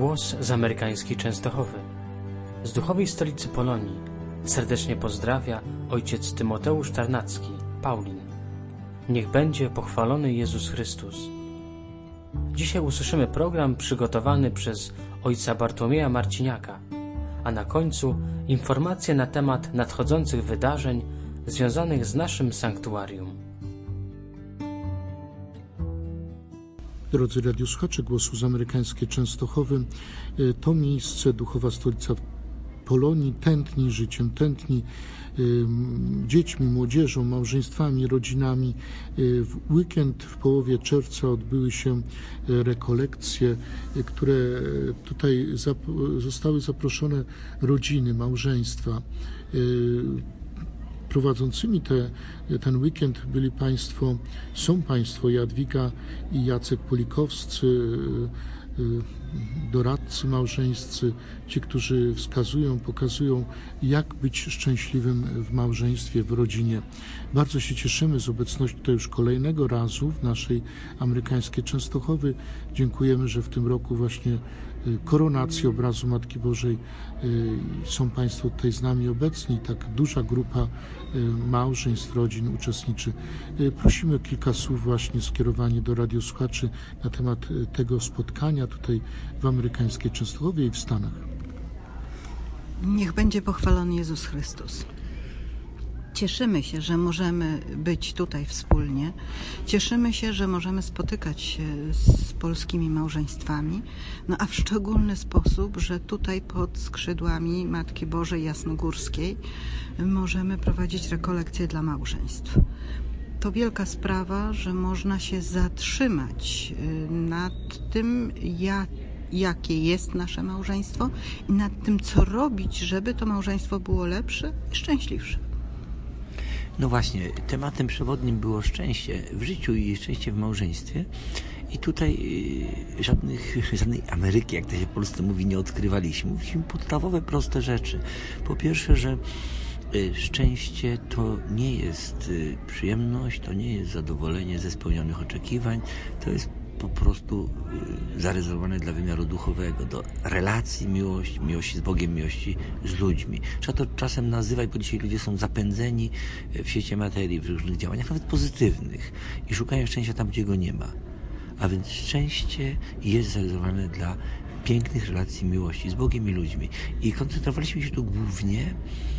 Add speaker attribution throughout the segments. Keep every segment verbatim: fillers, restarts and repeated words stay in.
Speaker 1: Głos z amerykańskiej Częstochowy. Z duchowej stolicy Polonii serdecznie pozdrawia ojciec Tymoteusz Tarnacki, Paulin. Niech będzie pochwalony Jezus Chrystus. Dzisiaj usłyszymy program przygotowany przez ojca Bartłomieja Marciniaka, a na końcu informacje na temat nadchodzących wydarzeń związanych z naszym sanktuarium.
Speaker 2: Drodzy radiosłuchacze Głosu z amerykańskiej Częstochowy, to miejsce, duchowa stolica Polonii, tętni życiem, tętni dziećmi, młodzieżą, małżeństwami, rodzinami. W weekend w połowie czerwca odbyły się rekolekcje, które tutaj zostały zaproszone rodziny, małżeństwa. Prowadzącymi te, ten weekend byli Państwo, są Państwo Jadwiga i Jacek Polikowscy, doradcy małżeńscy, ci, którzy wskazują, pokazują, jak być szczęśliwym w małżeństwie, w rodzinie. Bardzo się cieszymy z obecności tutaj już kolejnego razu w naszej amerykańskiej Częstochowy. Dziękujemy, że w tym roku właśnie koronacji obrazu Matki Bożej są Państwo tutaj z nami obecni. Tak duża grupa małżeństw, rodzin uczestniczy. Prosimy o kilka słów właśnie skierowanie do radiosłuchaczy na temat tego spotkania tutaj w amerykańskiej Częstochowie i w Stanach.
Speaker 3: Niech będzie pochwalony Jezus Chrystus. Cieszymy się, że możemy być tutaj wspólnie. Cieszymy się, że możemy spotykać się z polskimi małżeństwami, no a w szczególny sposób, że tutaj pod skrzydłami Matki Bożej Jasnogórskiej możemy prowadzić rekolekcje dla małżeństw. To wielka sprawa, że można się zatrzymać nad tym, jak jakie jest nasze małżeństwo i nad tym, co robić, żeby to małżeństwo było lepsze i szczęśliwsze.
Speaker 4: No właśnie, tematem przewodnim było szczęście w życiu i szczęście w małżeństwie. I tutaj y, żadnych, żadnej Ameryki, jak to się w Polsce mówi, nie odkrywaliśmy. Mówiliśmy podstawowe, proste rzeczy. Po pierwsze, że y, szczęście to nie jest y, przyjemność, to nie jest zadowolenie ze spełnionych oczekiwań, to jest po prostu y, zarezerwowane dla wymiaru duchowego, do relacji miłości, miłości z Bogiem, miłości z ludźmi. Trzeba to czasem nazywać, bo dzisiaj ludzie są zapędzeni w świecie materii, w różnych działaniach, nawet pozytywnych, i szukają szczęścia tam, gdzie go nie ma. A więc szczęście jest zarezerwowane dla pięknych relacji miłości z Bogiem i ludźmi. I koncentrowaliśmy się tu głównie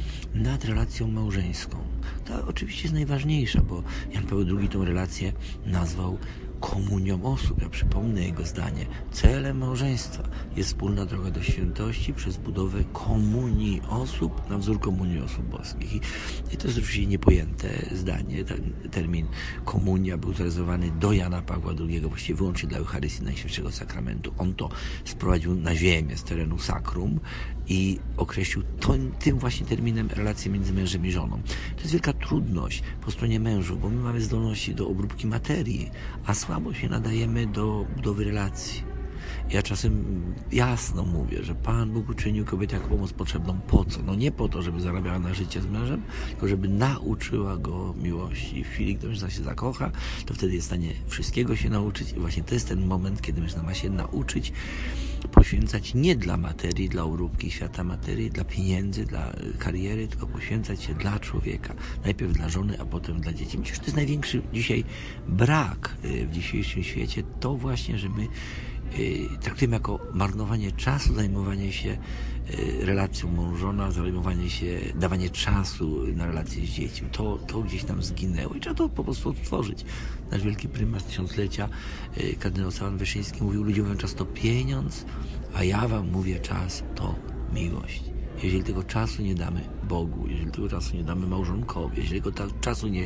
Speaker 4: nad relacją małżeńską. To oczywiście jest najważniejsza, bo Jan Paweł drugi tą relację nazwał komunią osób. Ja przypomnę jego zdanie. Celem małżeństwa jest wspólna droga do świętości przez budowę komunii osób na wzór komunii osób boskich. I, i to jest oczywiście niepojęte zdanie. Ten termin komunia był zarezerwowany do Jana Pawła drugiego, właściwie wyłącznie dla Eucharystii Najświętszego Sakramentu. On to sprowadził na ziemię z terenu sakrum i określił to, tym właśnie terminem relacje między mężem i żoną. To jest wielka trudność po stronie mężów, bo my mamy zdolności do obróbki materii, a słabo się nadajemy do budowy relacji. Ja czasem jasno mówię, że Pan Bóg uczynił kobietę jako pomoc potrzebną po co? No nie po to, żeby zarabiała na życie z mężem, tylko żeby nauczyła go miłości. I w chwili, gdy mężczyzna się zakocha, to wtedy jest w stanie wszystkiego się nauczyć i właśnie to jest ten moment, kiedy mężczyzna ma się nauczyć poświęcać nie dla materii, dla obróbki świata materii, dla pieniędzy, dla kariery, tylko poświęcać się dla człowieka. Najpierw dla żony, a potem dla dzieci. Myślę, że to jest największy dzisiaj brak w dzisiejszym świecie. To właśnie, że my traktujemy jako marnowanie czasu, zajmowanie się relacją mąż-żona, zajmowanie się, dawanie czasu na relacje z dziećmi. To, to gdzieś tam zginęło i trzeba to po prostu odtworzyć. Nasz wielki prymas tysiąclecia, kardynał Stefan Wyszyński, mówił: ludzie mówią, czas to pieniądz, a ja wam mówię, czas to miłość. Jeżeli tego czasu nie damy Bogu, jeżeli tego czasu nie damy małżonkowi, jeżeli tego czasu nie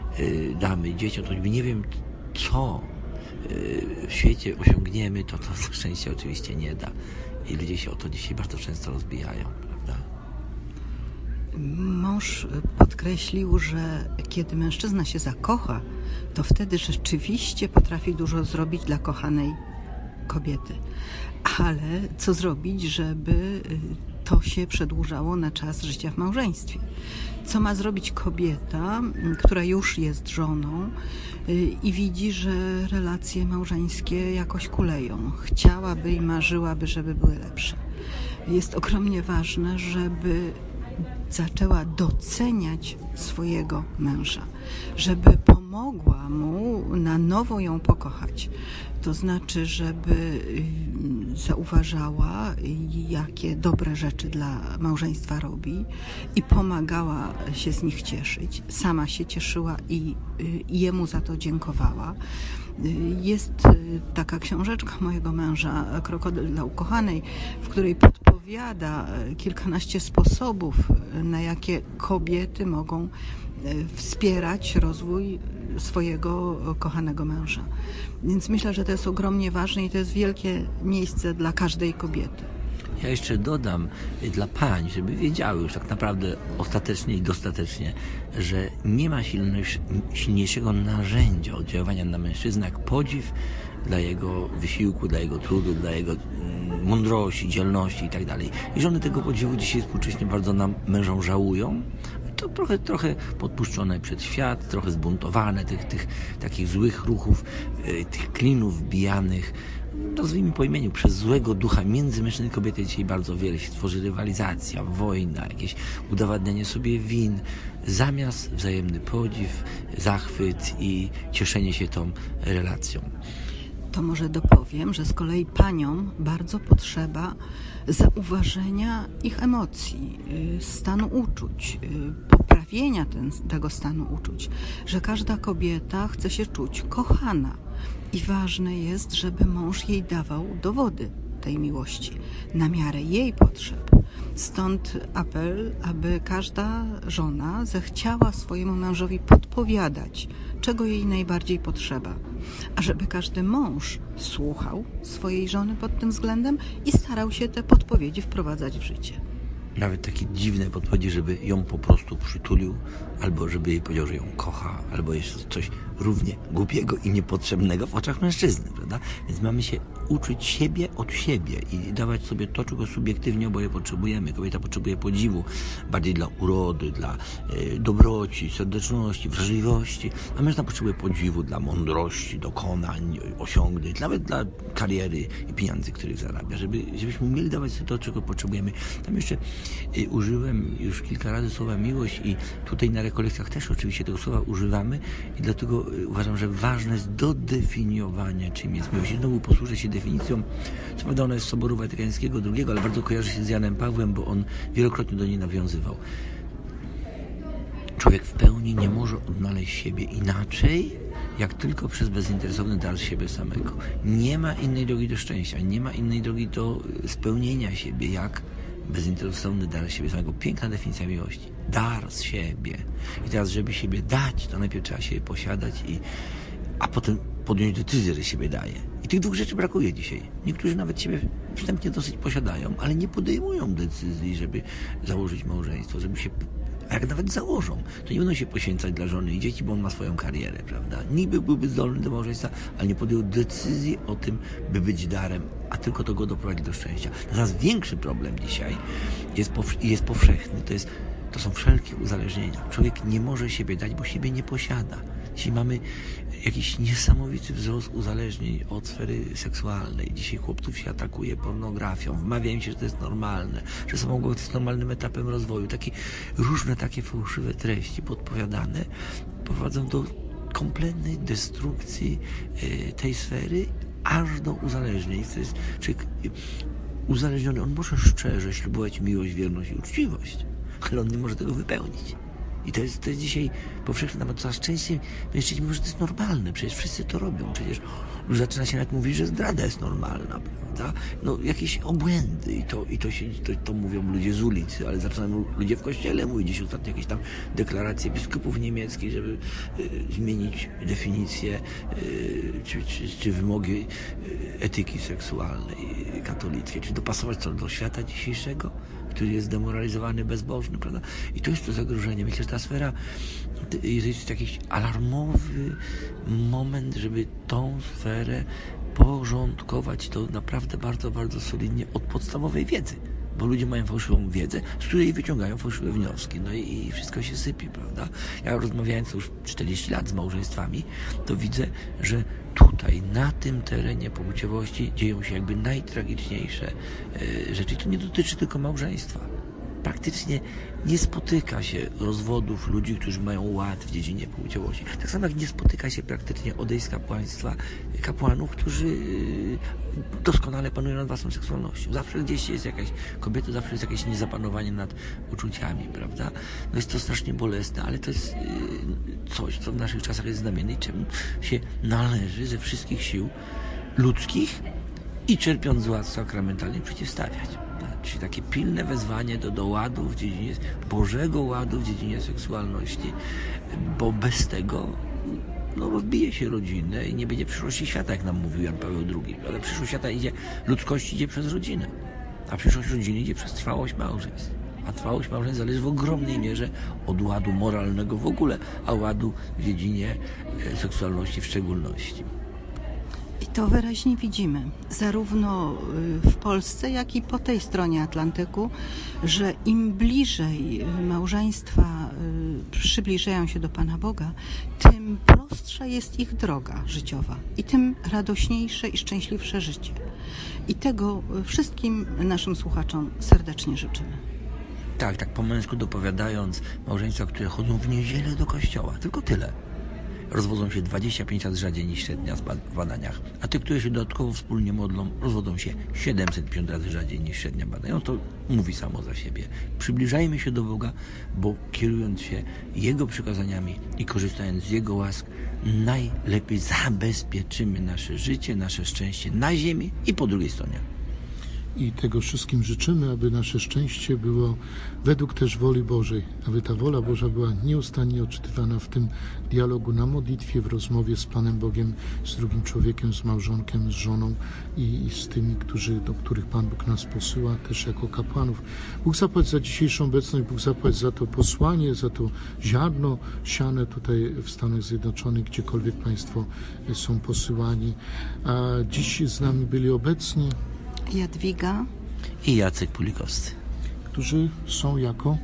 Speaker 4: y, damy dzieciom, to nie wiem co w świecie osiągniemy, to to szczęście oczywiście nie da. I ludzie się o to dzisiaj bardzo często rozbijają, prawda?
Speaker 3: Mąż podkreślił, że kiedy mężczyzna się zakocha, to wtedy rzeczywiście potrafi dużo zrobić dla kochanej kobiety. Ale co zrobić, żeby to się przedłużało na czas życia w małżeństwie. Co ma zrobić kobieta, która już jest żoną i widzi, że relacje małżeńskie jakoś kuleją. Chciałaby i marzyłaby, żeby były lepsze. Jest ogromnie ważne, żeby zaczęła doceniać swojego męża, żeby pomogła mu na nowo ją pokochać. To znaczy, żeby zauważała, jakie dobre rzeczy dla małżeństwa robi i pomagała się z nich cieszyć. Sama się cieszyła i, i jemu za to dziękowała. Jest taka książeczka mojego męża, Krokodyl dla ukochanej, w której podpowiada kilkanaście sposobów, na jakie kobiety mogą wspierać rozwój swojego kochanego męża. Więc myślę, że to jest ogromnie ważne i to jest wielkie miejsce dla każdej kobiety.
Speaker 4: Ja jeszcze dodam dla pań, żeby wiedziały już tak naprawdę ostatecznie i dostatecznie, że nie ma silniejszego narzędzia oddziaływania na mężczyznę jak podziw dla jego wysiłku, dla jego trudu, dla jego mądrości, dzielności i tak dalej. I żony tego podziwu dzisiaj współcześnie bardzo nam mężom żałują. To trochę, trochę podpuszczone przed świat, trochę zbuntowane tych, tych takich złych ruchów, tych klinów wbijanych, nazwijmy po imieniu, przez złego ducha między mężczyzną i kobietą dzisiaj bardzo wiele się tworzy, rywalizacja, wojna, jakieś udowadnianie sobie win, zamiast wzajemny podziw, zachwyt i cieszenie się tą relacją.
Speaker 3: To może dopowiem, że z kolei paniom bardzo potrzeba zauważenia ich emocji, stanu uczuć, poprawienia ten, tego stanu uczuć, że każda kobieta chce się czuć kochana i ważne jest, żeby mąż jej dawał dowody tej miłości na miarę jej potrzeb. Stąd apel, aby każda żona zechciała swojemu mężowi podpowiadać, czego jej najbardziej potrzeba, a żeby każdy mąż słuchał swojej żony pod tym względem i starał się te podpowiedzi wprowadzać w życie.
Speaker 4: Nawet takie dziwne podpowiedzi, żeby ją po prostu przytulił, albo żeby jej powiedział, że ją kocha, albo jeszcze coś równie głupiego i niepotrzebnego w oczach mężczyzny, prawda? Więc mamy się uczyć siebie od siebie i dawać sobie to, czego subiektywnie oboje potrzebujemy. Kobieta potrzebuje podziwu bardziej dla urody, dla e, dobroci, serdeczności, wrażliwości, a mężczyzna potrzebuje podziwu dla mądrości, dokonań, osiągnięć, nawet dla kariery i pieniędzy, których zarabia, żeby, żebyśmy umieli dawać sobie to, czego potrzebujemy. Tam jeszcze e, użyłem już kilka razy słowa miłość i tutaj na rekolekcjach też oczywiście tego słowa używamy i dlatego uważam, że ważne jest dodefiniowanie, czym jest miłość. Znowu posłużę się definicją, co prawda ona jest z Soboru Watykańskiego drugiego, ale bardzo kojarzy się z Janem Pawłem, bo on wielokrotnie do niej nawiązywał. Człowiek w pełni nie może odnaleźć siebie inaczej, jak tylko przez bezinteresowny dar siebie samego. Nie ma innej drogi do szczęścia, nie ma innej drogi do spełnienia siebie, jak bezinteresowny dar siebie samego. Piękna definicja miłości. Dar z siebie. I teraz, żeby siebie dać, to najpierw trzeba siebie posiadać, i, a potem podjąć decyzję, że siebie daje. I tych dwóch rzeczy brakuje dzisiaj. Niektórzy nawet siebie wstępnie dosyć posiadają, ale nie podejmują decyzji, żeby założyć małżeństwo, żeby się... A jak nawet założą, to nie będą się poświęcać dla żony i dzieci, bo on ma swoją karierę, prawda? Niby byłby zdolny do małżeństwa, ale nie podjął decyzji o tym, by być darem, a tylko to go doprowadzi do szczęścia. Natomiast większy problem dzisiaj jest, pow- jest powszechny, to, jest, to są wszelkie uzależnienia. Człowiek nie może siebie dać, bo siebie nie posiada. Dzisiaj mamy jakiś niesamowity wzrost uzależnień od sfery seksualnej. Dzisiaj chłopców się atakuje pornografią, wmawia im się, że to jest normalne, że samochód jest normalnym etapem rozwoju. Takie różne takie fałszywe treści podpowiadane prowadzą do kompletnej destrukcji y, tej sfery, aż do uzależnień. To jest człowiek uzależniony, on może szczerze ślubować miłość, wierność i uczciwość, ale on nie może tego wypełnić. I to jest, to jest dzisiaj powszechne, bo coraz częściej mężczyźni mówią, że to jest normalne, przecież wszyscy to robią, przecież już zaczyna się nawet mówić, że zdrada jest normalna, prawda? No jakieś obłędy i to, i to, się, to, to mówią ludzie z ulicy, ale zaczynają ludzie w kościele mówić. Dziś ostatnio jakieś tam deklaracje biskupów niemieckich, żeby y, zmienić definicję y, czy, czy, czy wymogi y, etyki seksualnej katolickiej, czy dopasować to do świata dzisiejszego, który jest demoralizowany, bezbożny, prawda? I to jest to zagrożenie. Myślę, że ta sfera jest jakiś alarmowy moment, żeby tą sferę porządkować, to naprawdę bardzo, bardzo solidnie od podstawowej wiedzy. bo ludzie mają fałszywą wiedzę, z której wyciągają fałszywe wnioski. No i, i wszystko się sypie, prawda? Ja rozmawiając już czterdzieści lat z małżeństwami, to widzę, że tutaj, na tym terenie płciowości dzieją się jakby najtragiczniejsze e, rzeczy. To nie dotyczy tylko małżeństwa. Praktycznie nie spotyka się rozwodów ludzi, którzy mają ład w dziedzinie płciowości. Tak samo jak nie spotyka się praktycznie odejść z kapłaństwa kapłanów, którzy doskonale panują nad własną seksualnością. Zawsze gdzieś jest jakaś kobieta, zawsze jest jakieś niezapanowanie nad uczuciami, prawda? No jest to strasznie bolesne, ale to jest coś, co w naszych czasach jest znamienne i czemu się należy ze wszystkich sił ludzkich i czerpiąc z ład sakramentalnie przeciwstawiać. Czyli takie pilne wezwanie do, do ładu w dziedzinie, Bożego ładu w dziedzinie seksualności, bo bez tego no, rozbije się rodzinę i nie będzie przyszłości świata, jak nam mówił Jan Paweł drugi. Ale przyszłość świata idzie, ludzkość idzie przez rodzinę, a przyszłość rodziny idzie przez trwałość małżeństw. A trwałość małżeństw zależy w ogromnej mierze od ładu moralnego w ogóle, a ładu w dziedzinie seksualności w szczególności.
Speaker 3: I to wyraźnie widzimy, zarówno w Polsce, jak i po tej stronie Atlantyku, że im bliżej małżeństwa przybliżają się do Pana Boga, tym prostsza jest ich droga życiowa i tym radośniejsze i szczęśliwsze życie. I tego wszystkim naszym słuchaczom serdecznie życzymy.
Speaker 4: Tak, tak po męsku dopowiadając, małżeństwa, które chodzą w niedzielę do kościoła, tylko tyle. Rozwodzą się dwadzieścia pięć razy rzadziej niż średnia w badaniach, a te, które się dodatkowo wspólnie modlą, rozwodzą się siedemset pięć razy rzadziej niż średnia badań. No to mówi samo za siebie. Przybliżajmy się do Boga, bo kierując się Jego przykazaniami i korzystając z Jego łask, najlepiej zabezpieczymy nasze życie, nasze szczęście na ziemi i po drugiej stronie.
Speaker 2: I tego wszystkim życzymy, aby nasze szczęście było według też woli Bożej, aby ta wola Boża była nieustannie odczytywana w tym dialogu na modlitwie, w rozmowie z Panem Bogiem, z drugim człowiekiem, z małżonkiem, z żoną i, i z tymi, którzy, do których Pan Bóg nas posyła, też jako kapłanów. Bóg zapłać za dzisiejszą obecność, Bóg zapłać za to posłanie, za to ziarno siane tutaj w Stanach Zjednoczonych, gdziekolwiek Państwo są posyłani. A dziś z nami byli obecni
Speaker 3: Jadwiga
Speaker 4: i Jacek Pulikowscy,
Speaker 2: którzy są jako?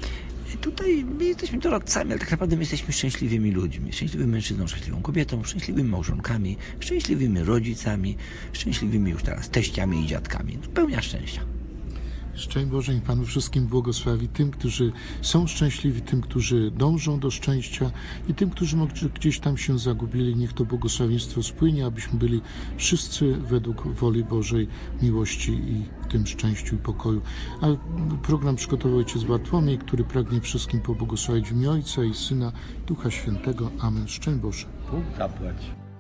Speaker 4: Tutaj my jesteśmy doradcami, ale tak naprawdę my jesteśmy szczęśliwymi ludźmi. Szczęśliwym mężczyzną, szczęśliwą kobietą, szczęśliwymi małżonkami, szczęśliwymi rodzicami, szczęśliwymi już teraz teściami i dziadkami. Pełnia szczęścia.
Speaker 2: Szczęść Boże i Panu wszystkim błogosławi, tym, którzy są szczęśliwi, tym, którzy dążą do szczęścia i tym, którzy gdzieś tam się zagubili. Niech to błogosławieństwo spłynie, abyśmy byli wszyscy według woli Bożej, miłości i w tym szczęściu i pokoju. A program przygotował Ojciec Bartłomiej, który pragnie wszystkim pobłogosławić w imię Ojca i Syna, Ducha Świętego. Amen. Szczęść Boże.
Speaker 4: Bóg zapłać.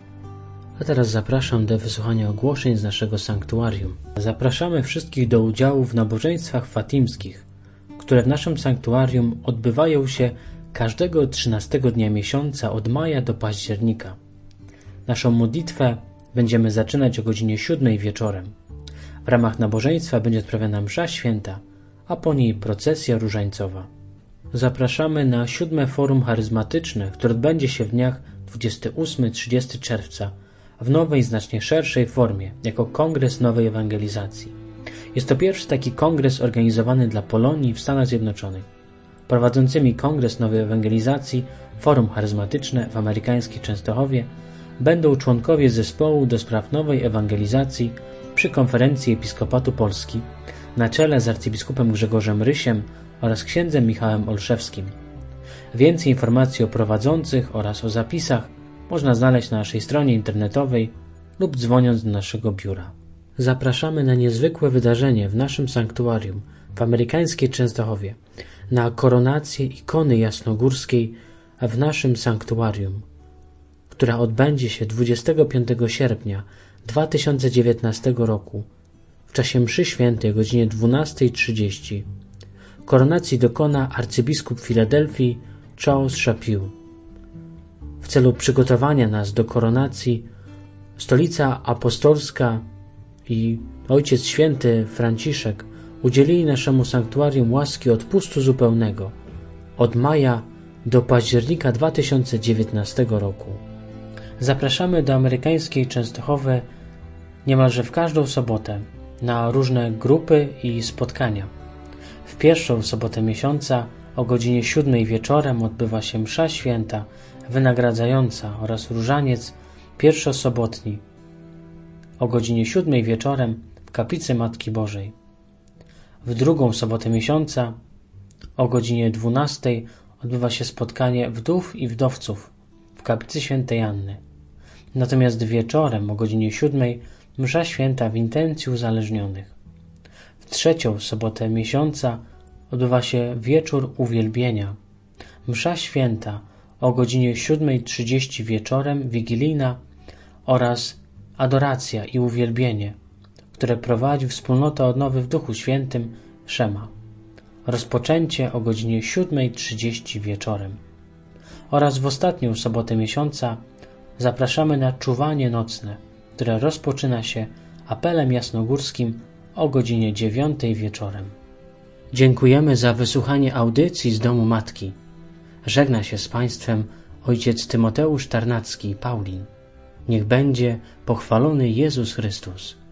Speaker 1: A teraz zapraszam do wysłuchania ogłoszeń z naszego sanktuarium. Zapraszamy wszystkich do udziału w nabożeństwach fatimskich, które w naszym sanktuarium odbywają się każdego trzynastego dnia miesiąca od maja do października. Naszą modlitwę będziemy zaczynać o godzinie siódmej wieczorem. W ramach nabożeństwa będzie odprawiana msza święta, a po niej procesja różańcowa. Zapraszamy na siódme forum charyzmatyczne, które odbędzie się w dniach dwudziestego ósmego do trzydziestego czerwca w nowej, znacznie szerszej formie, jako Kongres Nowej Ewangelizacji. Jest to pierwszy taki kongres organizowany dla Polonii w Stanach Zjednoczonych. Prowadzącymi Kongres Nowej Ewangelizacji, Forum Charyzmatyczne w amerykańskiej Częstochowie będą członkowie zespołu do spraw nowej ewangelizacji przy Konferencji Episkopatu Polski na czele z arcybiskupem Grzegorzem Rysiem oraz księdzem Michałem Olszewskim. Więcej informacji o prowadzących oraz o zapisach można znaleźć na naszej stronie internetowej lub dzwoniąc do naszego biura. Zapraszamy na niezwykłe wydarzenie w naszym sanktuarium w amerykańskiej Częstochowie, na koronację ikony jasnogórskiej w naszym sanktuarium, która odbędzie się dwudziestego piątego sierpnia dwa tysiące dziewiętnastego roku w czasie mszy świętej o godzinie dwunastej trzydzieści. Koronacji dokona arcybiskup Filadelfii Charles Chaput. W celu przygotowania nas do koronacji Stolica Apostolska i Ojciec Święty Franciszek udzielili naszemu sanktuarium łaski odpustu zupełnego od maja do października dwa tysiące dziewiętnastego roku. Zapraszamy do amerykańskiej Częstochowy niemalże w każdą sobotę na różne grupy i spotkania. W pierwszą sobotę miesiąca o godzinie siódmej wieczorem odbywa się msza święta wynagradzająca oraz różaniec pierwszosobotni o godzinie siódmej wieczorem w kaplicy Matki Bożej. W drugą sobotę miesiąca o godzinie dwunastej odbywa się spotkanie wdów i wdowców w kaplicy Świętej Anny. Natomiast wieczorem o godzinie siódmej msza święta w intencji uzależnionych. W trzecią sobotę miesiąca odbywa się wieczór uwielbienia. Msza święta o godzinie siódmej trzydzieści wieczorem wigilijna oraz adoracja i uwielbienie, które prowadzi wspólnota odnowy w Duchu Świętym Szema. Rozpoczęcie o godzinie siódmej trzydzieści wieczorem. Oraz w ostatnią sobotę miesiąca zapraszamy na czuwanie nocne, które rozpoczyna się apelem jasnogórskim o godzinie dziewiątej wieczorem. Dziękujemy za wysłuchanie audycji z Domu Matki. Żegna się z Państwem ojciec Tymoteusz Tarnacki, Paulin. Niech będzie pochwalony Jezus Chrystus.